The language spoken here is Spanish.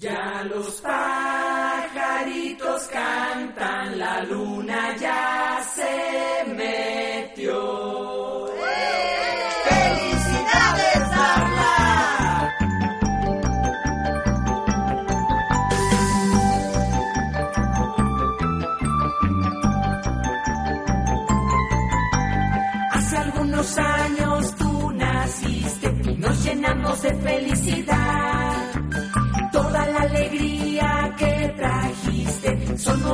Ya los pajaritos cantan, la luna ya se metió. ¡Felicidades, Darla! Hace algunos años tú naciste y nos llenamos de felicidad. Toda la alegría que trajiste son